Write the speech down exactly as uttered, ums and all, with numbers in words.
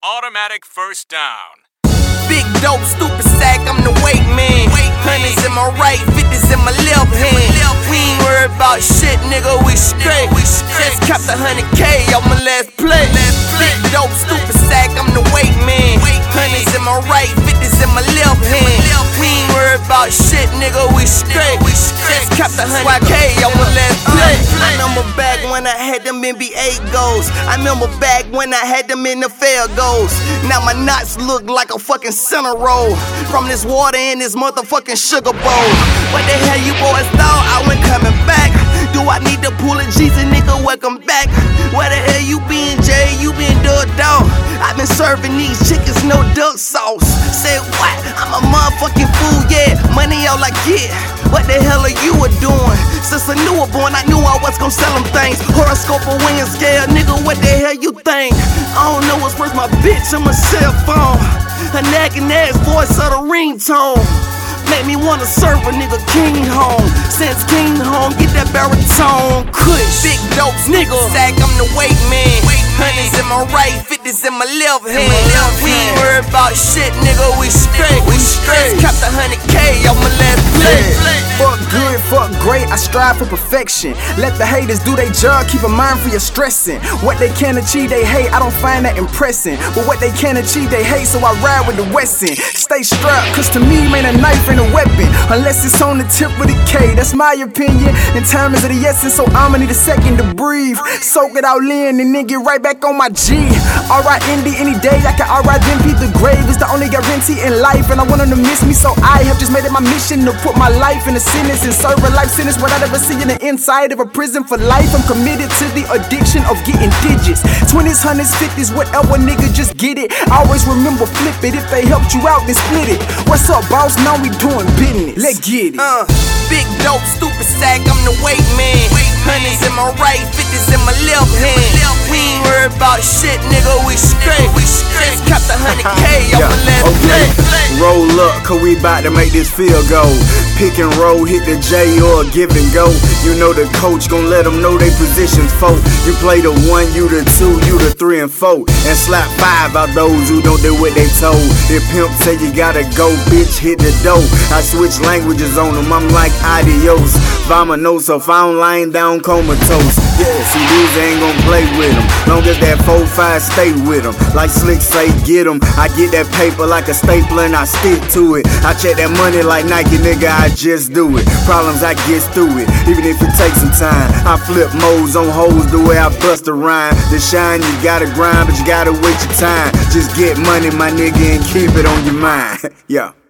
automatic first down. Big dope, stupid sack, I'm the weight man. Hundreds in my right, fifties in my left hand. We ain't worried about shit, nigga, we straight. Just capped a hundred K on my last play. Big dope, stupid sack, I'm the weight man. Hundreds in my right, fifties in my left hand. We ain't worried about shit, nigga, we straight. Just capped a hundred K on my last play. I remember back when I had them N B A goals. I remember back when I had them in the fair goals. Now my knots look like a fucking center roll from this water in this motherfucking sugar bowl. What the hell you boys thought I went coming back? Do I need to pull a Jesus, nigga, welcome back? Where the hell you been, Jay? You been ducked out. I've been serving these chickens, no duck sauce. Say what? I'm a motherfucking fool, yeah. Money all I get. What the hell are you a doing? Since I knew a born, I knew I was gon' sell them things. Horoscope or wind scale, nigga, what the hell you think? I don't know what's worth, my bitch on my cell phone. Her nagging ass voice of the ringtone make me wanna serve a nigga King home. Since King home, get that baritone. Kush, big dope, nigga. Sack, I'm the weight man. Hundreds in my right, fifties in my left hand. We ain't worried about shit, nigga. We straight. We straight. Capped a hundred K on my last play. Fuck good, fuck great. I strive for perfection. Let the haters do their job. Keep a mind for your stressing. What they can achieve, they hate. I don't find that impressing. But what they can achieve, they hate. So I ride with the Wesson. Stay strapped, cause to me, man, a knife ain't a weapon unless it's on the tip of the K. That's my opinion. And time is of the essence, so I'ma need a second to breathe. Soak it all in and then get right back on my G. Alright, Indy, any day I can alright then be the grave. Is the only guarantee in life, and I want them to miss me, so I have just made it my mission to put my life in a sentence and serve a life sentence without ever seeing the inside of a prison for life. I'm committed to the addiction of getting digits. Twenties, hundreds, fifties, whatever, nigga, just get it. Always remember, flip it. If they helped you out, then split it. What's up, boss? Now we doing business. Let's get it. Uh, big dope, stupid sack, I'm the weight man. Hundreds in my right, fifties in my left hand. We ain't worried about shit, nigga, we straight. We straight. Capped a hundred K on my last play. Roll up, cause we bout to make this field goal. Pick and roll, hit the J or give and go. You know the coach gon' let them know they positions, folk. You play the one, you the two, you the three and four. And slap five out those who don't do what they told. If pimp say you gotta go, bitch, hit the dough. I switch languages on them, I'm like adios. Vamonos, so if I don't line down comatose. Yeah, see dudes ain't gon' play with them. Long as that four five stay with them. Like Slick say, get them. I get that paper like a stapler and I stick to it. I check that money like Nike, nigga, I just do it. Problems, I get through it, even if it takes some time. I flip modes on hoes the way I bust a rhyme. To shine, you gotta grind, but you gotta wait your time. Just get money, my nigga, and keep it on your mind. Yeah.